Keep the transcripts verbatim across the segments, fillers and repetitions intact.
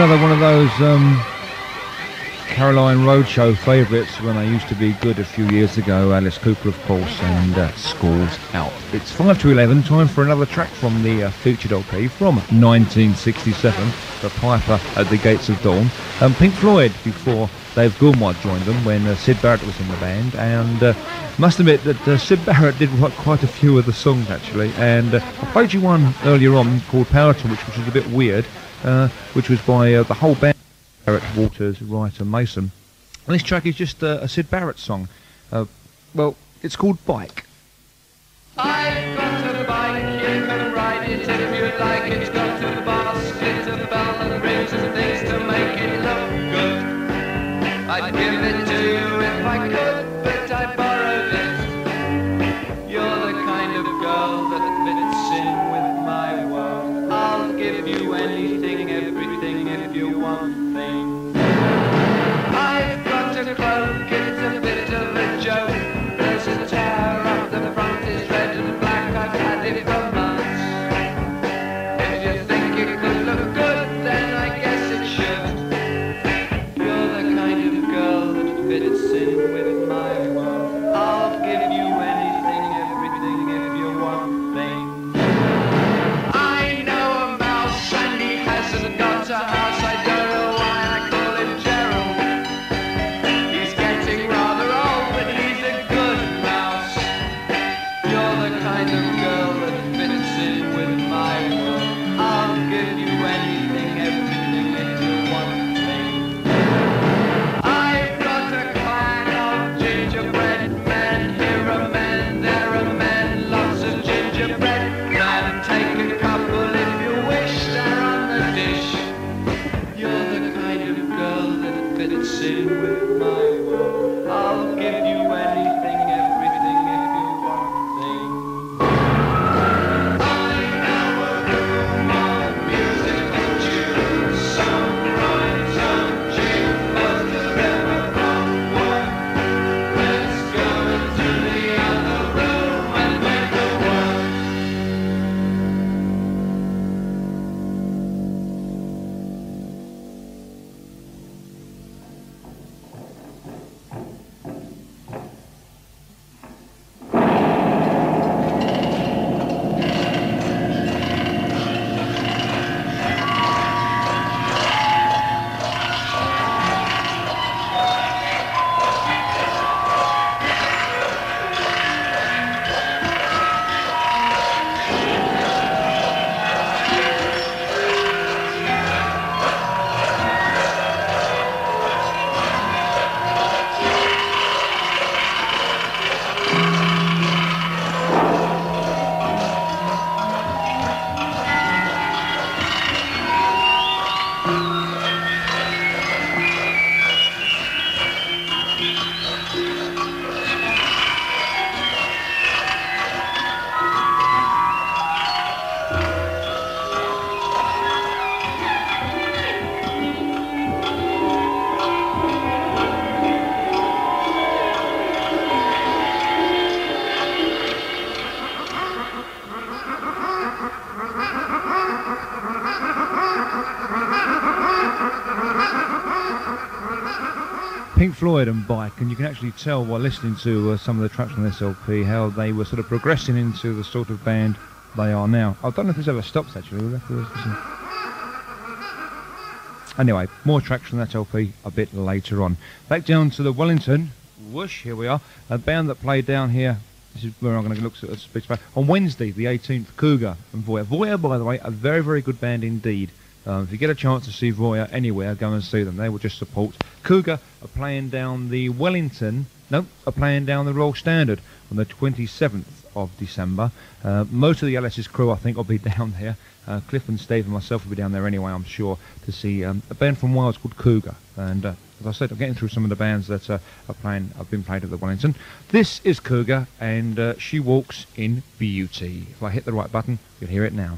another one of those um, Caroline Roadshow favourites when they used to be good a few years ago. Alice Cooper, of course, and uh, Schools Out. It's five to eleven, time for another track from the uh, featured L P from nineteen sixty-seven, The Piper at the Gates of Dawn. Um, Pink Floyd, before Dave Goulmart joined them when uh, Syd Barrett was in the band, and uh, must admit that uh, Syd Barrett did write quite a few of the songs actually, and uh, I played you one earlier on called Power Torch, which was a bit weird, uh, which was by uh, the whole band, Barrett, Waters, Wright and Mason. And this track is just uh, a Syd Barrett song. Uh, well, it's called Bike. I've got a bike, you can ride it if you like. It's got a basket, a bell and rings and things to make it look good. I'd give it to you if I could, but I borrowed it. You're the kind of girl that fits in with my world. I'll give you anything, everything if you want things. I've got a cloak, it's a bit of a joke. There's a tear up the front, it's red and black, I've had it for months. If you think it could look good, then I guess it should. You're the kind of girl that fits in with my world. I'll give you anything, everything if you want things. I know a mouse and he hasn't got a house. I don't know why I call him Gerald. He's getting rather old, but he's a good mouse. You're the kind of girl that fits in with my world. I'll give you anything, everything if you want things. I've got a clan of gingerbread men. Here are men, there are men, lots of gingerbread men. Take a couple if you wish, they're on the dish. You're the kind of girl that fits in with my world. I'll give you anything, everything if you want things. I know a room of musical tunes, some rhyme, some tune, most of them are from work. Let's go into the other room and make it work. Pink Floyd and Bike, and you can actually tell while listening to uh, some of the tracks on this L P how they were sort of progressing into the sort of band they are now. I don't know if this ever stops actually. We'll have to listen. Anyway, more tracks from that L P a bit later on. Back down to the Wellington, whoosh, here we are, a band that played down here. This is where I'm going to look at speech on Wednesday the eighteenth, Cougar and Voyeur. Voyeur, by the way, a very, very good band indeed. Um, if you get a chance to see Voyeur anywhere, go and see them. They will just support. Cougar are playing down the Wellington, no, are playing down the Royal Standard on the twenty-seventh of December. Uh, most of the L S's crew, I think, will be down there. Uh, Cliff and Steve and myself will be down there anyway, I'm sure, to see um, a band from Wales called Cougar. And uh, as I said, I'm getting through some of the bands that uh, are playing, have been played at the Wellington. This is Cougar, and uh, She Walks in Beauty. If I hit the right button, you'll hear it now.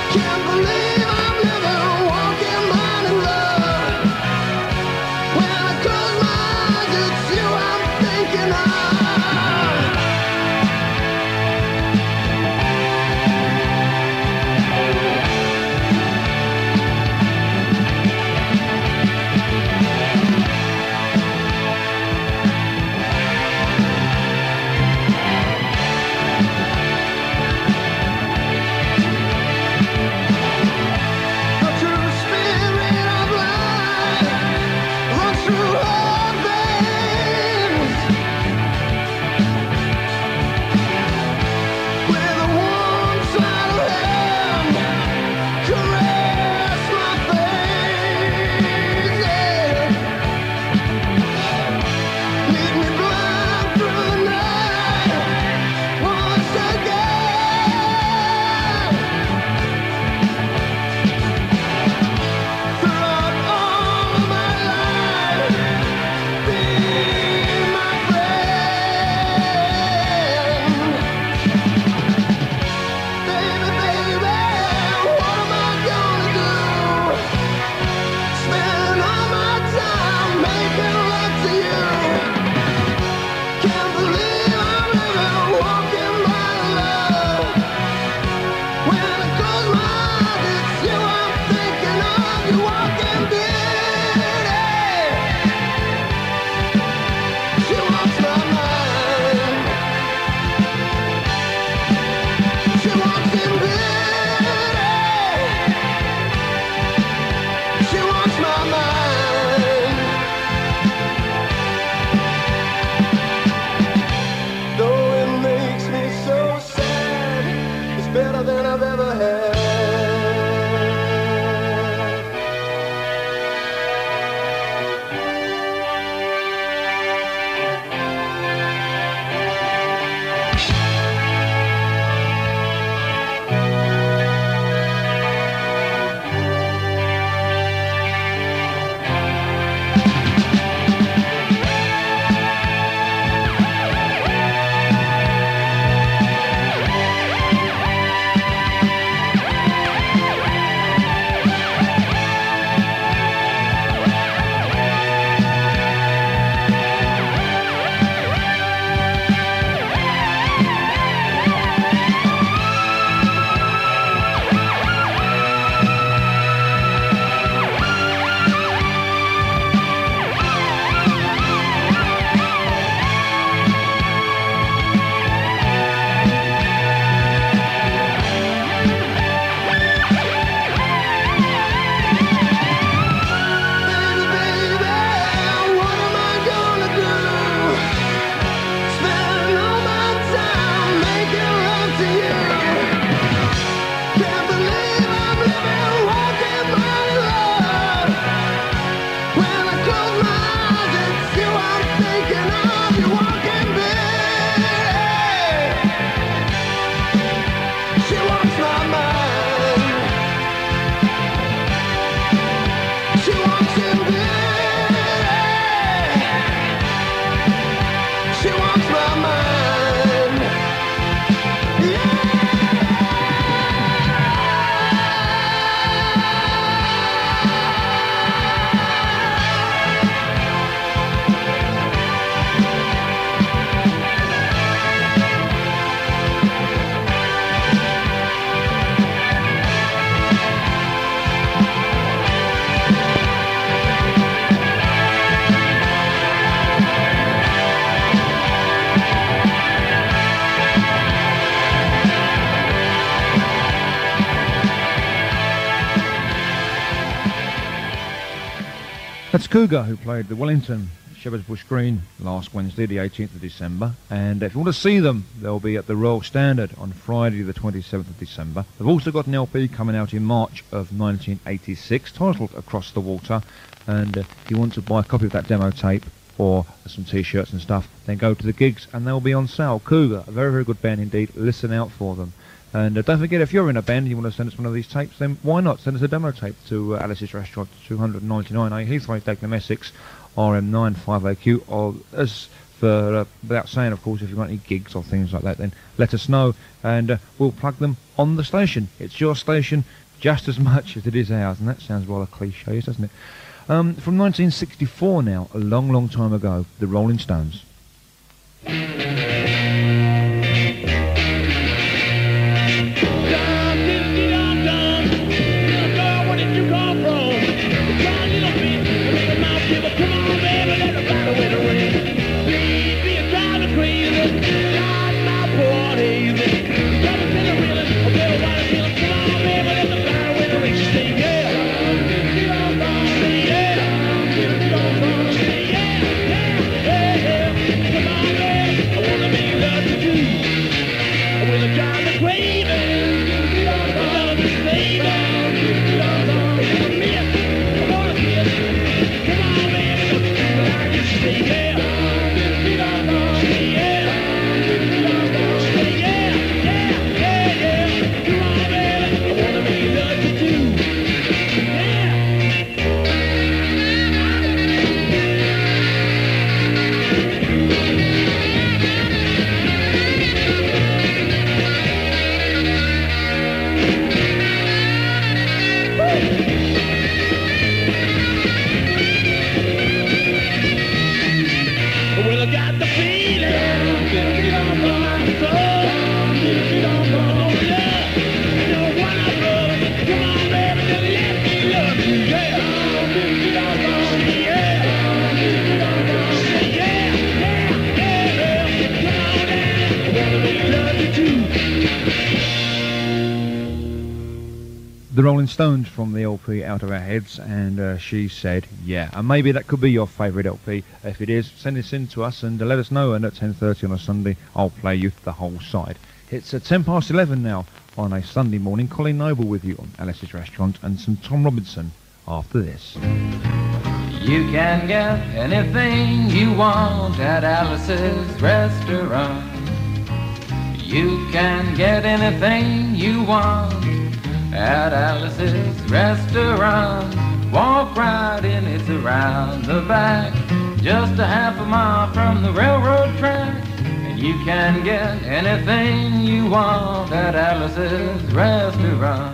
Can't believe I'm living, walking mine in love. When I close my eyes, it's you I'm thinking of. The true spirit of life runs through our veins. With a warm side of hand, caress my face. Lead me blind through the night once again. Throughout all of my life, be my friend. Baby, baby, what am I gonna do? Spending all my time making love to you. Can't believe I'm living, walking by love. When I close my eyes, it's you I'm thinking of. You walking beauty. She wants my mind. She wants in beauty. She wants my mind. Though it makes me so sad, it's better than I've ever had. Baby, baby, what am I gonna do? Spending all my time making love to you. Can't believe I'm living, walking my love. When I close my eyes, it's you I'm thinking of. You walking beauty. She wants my mind. She wants in beauty. She wants my mind. Yeah. That's Cougar, who played the Wellington Shepherd's Bush Green last Wednesday, the eighteenth of December. And if you want to see them, they'll be at the Royal Standard on Friday, the twenty-seventh of December. They've also got an L P coming out in March of nineteen eighty-six, titled Across the Water. And uh, if you want to buy a copy of that demo tape or some T-shirts and stuff, then go to the gigs and they'll be on sale. Cougar, a very, very good band indeed. Listen out for them. And uh, don't forget, if you're in a band and you want to send us one of these tapes, then why not send us a demo tape to uh, Alice's Restaurant, two ninety-nine A, Heathrow, Dagenham, Essex, R M nine five A Q. Or as for, uh, without saying, of course, if you've got any gigs or things like that, then let us know and uh, we'll plug them on the station. It's your station, just as much as it is ours, and that sounds rather cliche, doesn't it? Um, from nineteen sixty-four now, a long, long time ago, the Rolling Stones. The Rolling Stones from the L P Out of Our Heads, and uh, she said, yeah. And maybe that could be your favourite L P. If it is, send this in to us and uh, let us know, and at ten thirty on a Sunday, I'll play you the whole side. It's uh, ten past eleven now on a Sunday morning. Colin Noble with you on Alice's Restaurant, and some Tom Robinson after this. You can get anything you want at Alice's Restaurant. You can get anything you want at Alice's Restaurant. Walk right in, it's around the back, just a half a mile from the railroad track. And you can get anything you want at Alice's Restaurant.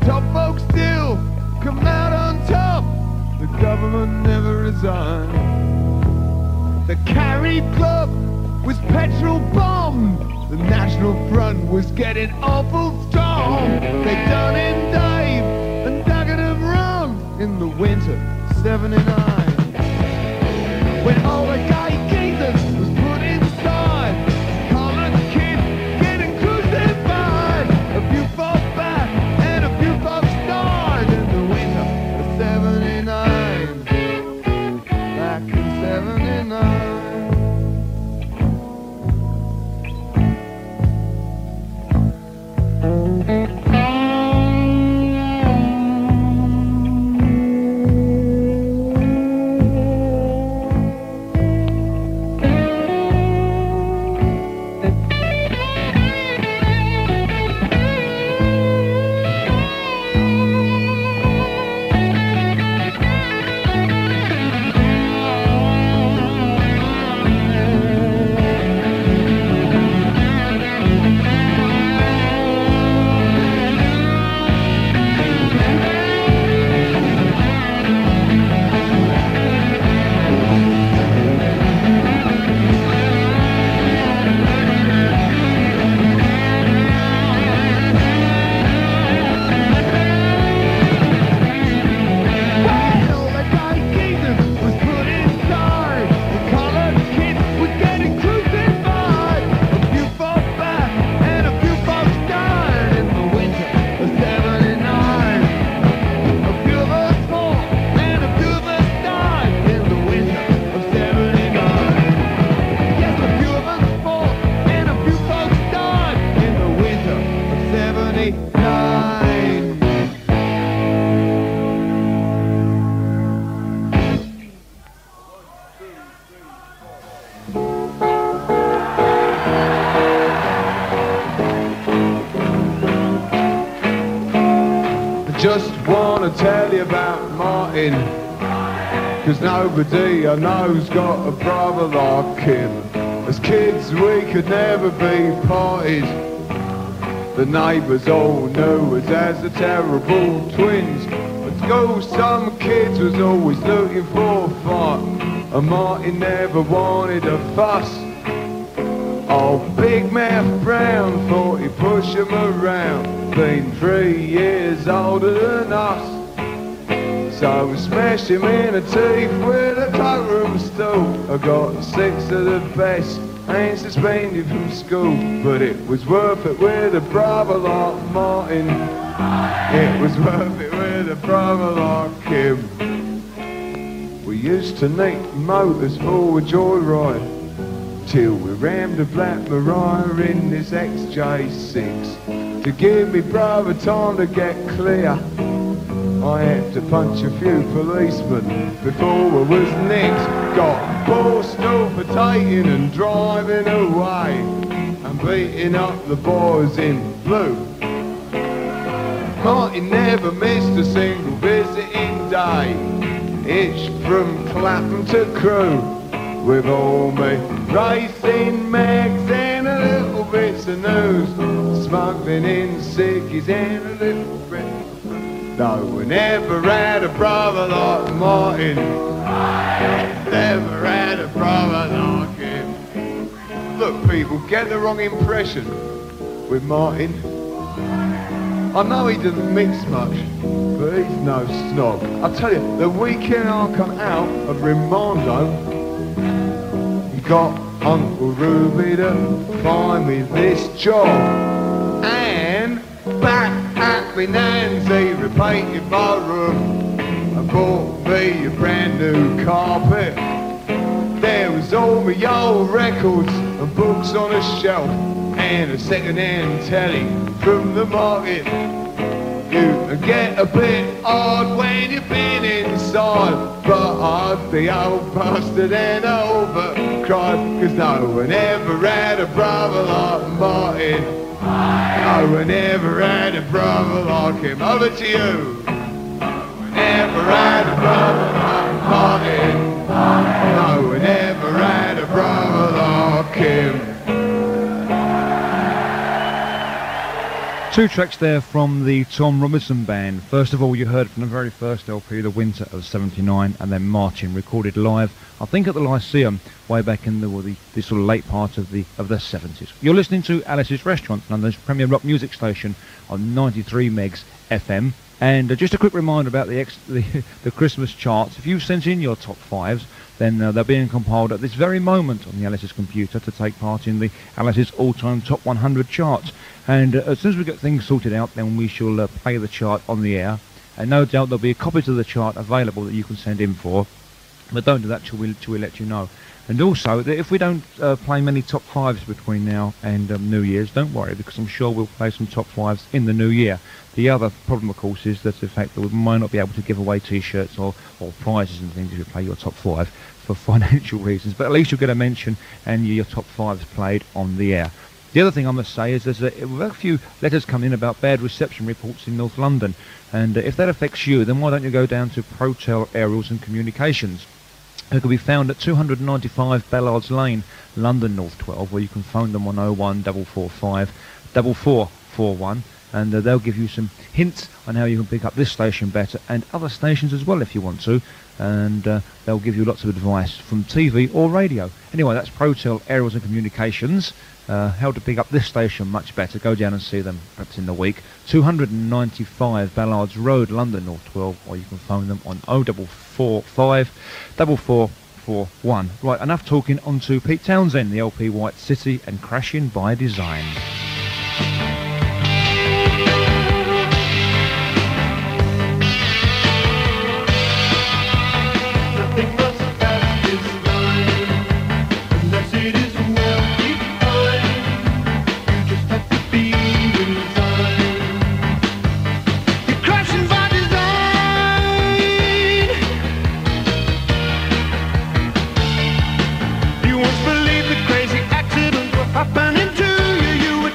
top folks still come out on top. The government never resigned. The Carry Club was petrol bombed. The National Front was getting awful strong. They done in Dave and Duggan have run in the winter seventy-nine. When all the gay geezers was put inside, coloured kids getting crucified. A few fought back and a few folks died in the winter of seventy-nine. Back in seventy-nine. Just wanna tell you about Martin, cause nobody I know's got a brother like him. As kids we could never be parted. The neighbours all knew us as the terrible twins. At school some kids was always looking for a fight, and Martin never wanted a fuss. Oh, Big Mouth Brown thought he'd push him around, been three years older than us. So we smashed him in the teeth with a cloakroom stool. I got six of the best and suspended from school, but it was worth it with a brother like Martin. It was worth it with a brother like him. We used to nick motors for a joyride, till we rammed a Black Mariah in this X J six. To give me brother time to get clear, I had to punch a few policemen before I was nicked. Got forced over taking and driving away, and beating up the boys in blue. Martin never missed a single visiting day, itched from Clapham to Crewe, with all me racing mags and a little bits of news, smuggling in sickies and a little bit. No, we never had a brother like Martin. Never had a brother like him. Look, people, get the wrong impression with Martin. I know he doesn't mix much, but he's no snob. I tell you, the weekend I come out of Rimondo, he got Uncle Ruby to find me this job, and back at me Nancy repainted my room and bought me a brand new carpet. There was all my old records and books on a shelf, and a second-hand telly from the market. You can get a bit odd when you've been inside, but I'd be old bastard and over cried, cause no one ever had a brother like Martin. No one ever had a brother like him. Over to you. No one ever had a brother like Martin. No one ever had a brother like him. Two tracks there from the Tom Robinson Band. First of all, you heard from the very first L P, The Winter of seventy-nine, and then Martin, recorded live, I think at the Lyceum, way back in the, well, the, the sort of late part of the of the seventies. You're listening to Alice's Restaurant, London's premier rock music station, on ninety-three megs F M. And uh, just a quick reminder about the, ex the the Christmas charts. If you've sent in your top fives, then uh, they're being compiled at this very moment on the Alice's computer to take part in the Alice's all-time top one hundred charts. And uh, as soon as we get things sorted out, then we shall uh, play the chart on the air. And no doubt there'll be a copy of the chart available that you can send in for. But don't do that till we, till we let you know. And also, that if we don't uh, play many top fives between now and um, New Year's, don't worry, because I'm sure we'll play some top fives in the new year. The other problem, of course, is that the fact that we might not be able to give away T-shirts or, or prizes and things if you play your top five for financial reasons. But at least you'll get a mention and your top fives played on the air. The other thing I must say is there's a, we've had a few letters come in about bad reception reports in North London. And uh, if that affects you, then why don't you go down to Protel Aerials and Communications? It can be found at two hundred ninety-five Ballards Lane, London North twelve, where you can phone them on oh one four four five, four four four one, and uh, they'll give you some hints on how you can pick up this station better and other stations as well if you want to, and uh, they'll give you lots of advice from T V or radio. Anyway, that's Protel Aerials and Communications. Uh, how to pick up this station much better. Go down and see them perhaps in the week. two hundred ninety-five Ballards Road, London North twelve, or you can phone them on oh four four five, four four four one. Right, enough talking. On to Pete Townsend, the L P White City and Crashing by Design. Nothing but past is mine, unless it is well defined. You just have to be inside. You're crashing by design. You once believed that crazy accidents were happening to you. You were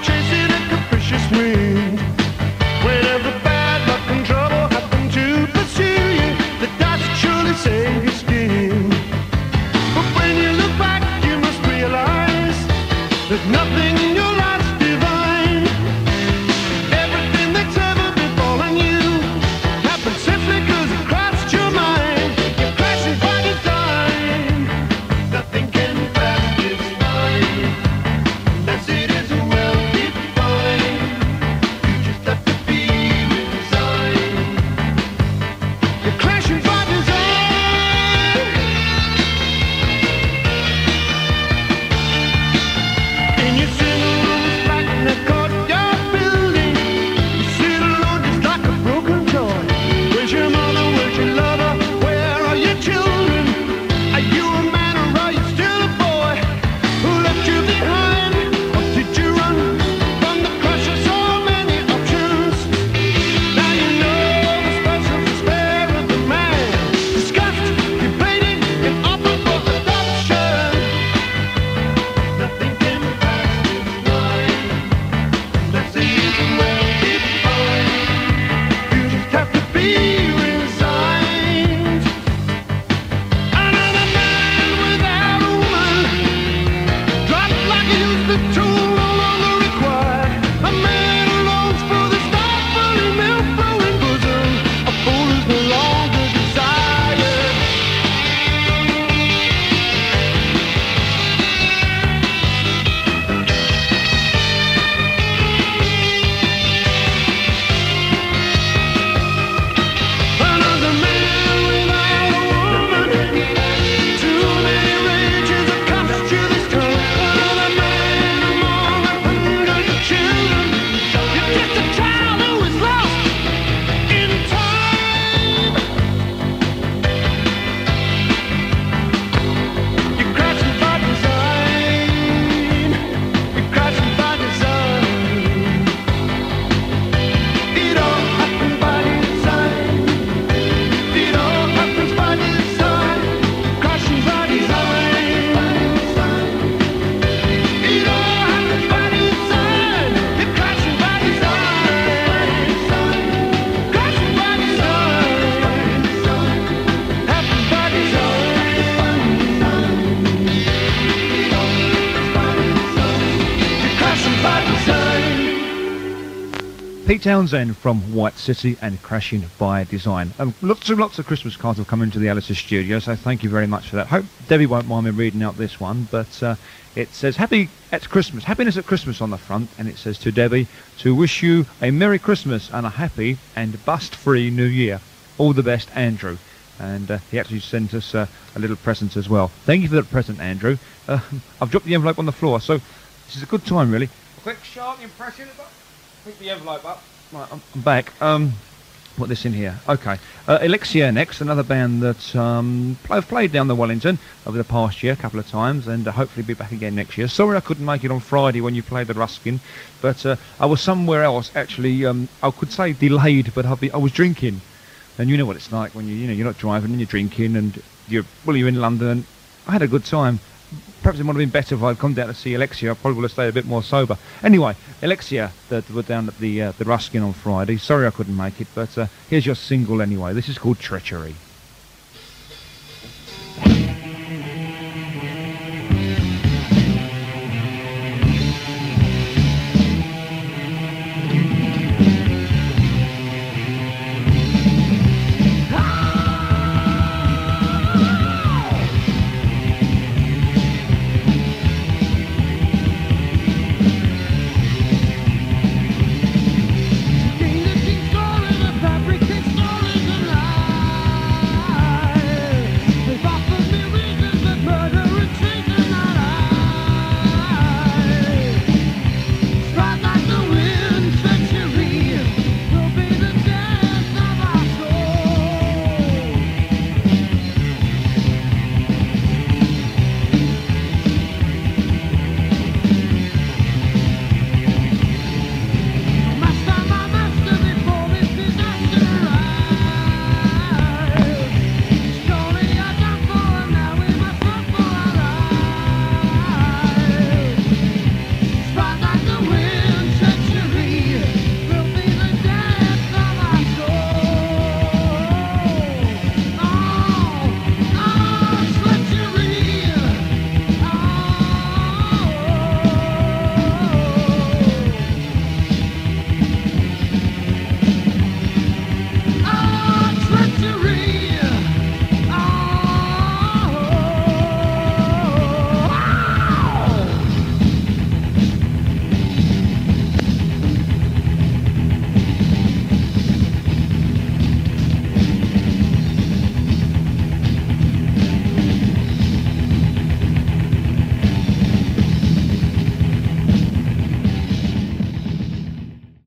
Pete Townsend from White City and Crashing by Design. Um, lots and lots of Christmas cards have come into the Alice's studio, so thank you very much for that. Hope Debbie won't mind me reading out this one, but uh, it says Happy at Christmas, Happiness at Christmas on the front, and it says to Debbie to wish you a Merry Christmas and a happy and bust-free New Year. All the best, Andrew. And uh, he actually sent us uh, a little present as well. Thank you for that present, Andrew. Uh, I've dropped the envelope on the floor, so this is a good time, really. A quick, sharp impression. Pick the envelope up. Right, I'm I'm back. Um, put this in here. Okay. Uh, Elixir next, another band that um, I've played down the Wellington over the past year a couple of times, and uh, hopefully be back again next year. Sorry I couldn't make it on Friday when you played the Ruskin, but uh, I was somewhere else, actually. Um, I could say delayed, but I've been, I was drinking. And you know what it's like when you, you know, you're not driving and you're drinking and you're, well, you're in London. I had a good time. Perhaps it would have been better if I'd come down to see Alexia. I probably would have stayed a bit more sober. Anyway, Alexia, that were down at the uh, the Ruskin on Friday. Sorry I couldn't make it, but uh, here's your single anyway. This is called Treachery.